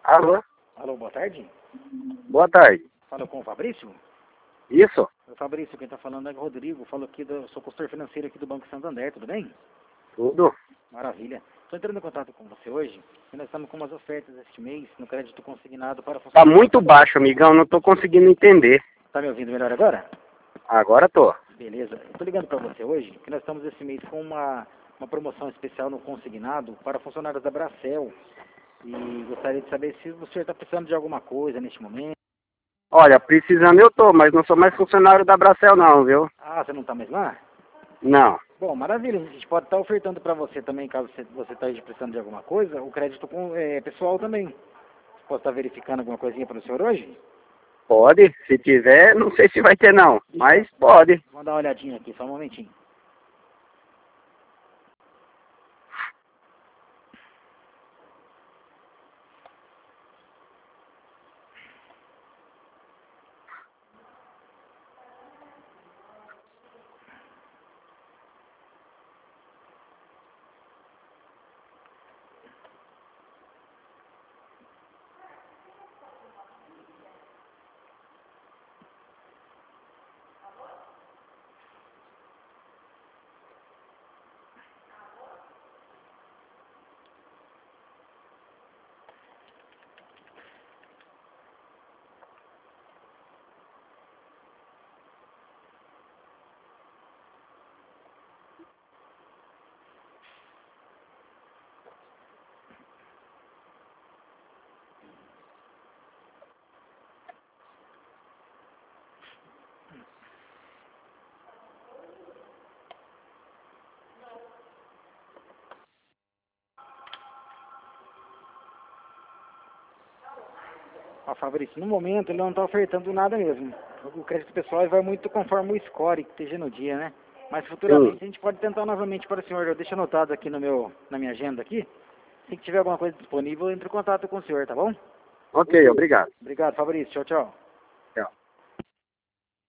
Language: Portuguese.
Alô? Alô, boa tarde. Boa tarde. Fala com o Fabrício? Isso? O Fabrício, quem está falando é o Rodrigo. Falo aqui, sou consultor financeiro aqui do Banco Santander, tudo bem? Tudo? Maravilha. Estou entrando em contato com você hoje, e nós estamos com umas ofertas este mês no crédito consignado para Tá funcionários. muito baixo, amigão. Não tô conseguindo entender. Tá me ouvindo melhor agora? Agora tô. Beleza. Estou ligando para você hoje, que nós estamos esse mês com uma promoção especial no consignado para funcionários da Bracel. E gostaria de saber se o senhor está precisando de alguma coisa neste momento. Olha, precisando eu tô, mas não sou mais funcionário da Bracel não, viu? Ah, você não está mais lá? Não. Bom, maravilha. A gente pode estar ofertando para você também, caso você esteja precisando de alguma coisa, o crédito pessoal também. Posso estar verificando alguma coisinha para o senhor hoje? Pode. Se tiver, não sei se vai ter não. Mas pode. Vamos dar uma olhadinha aqui, só um momentinho. Ó, Fabrício, no momento ele não está ofertando nada mesmo. O crédito pessoal vai muito conforme o score que esteja no dia, né? Mas futuramente a gente pode tentar novamente para o senhor. Eu deixo anotado aqui na minha agenda aqui. Se tiver alguma coisa disponível, eu entro em contato com o senhor, tá bom? Ok, obrigado. Obrigado, Fabrício. Tchau, tchau.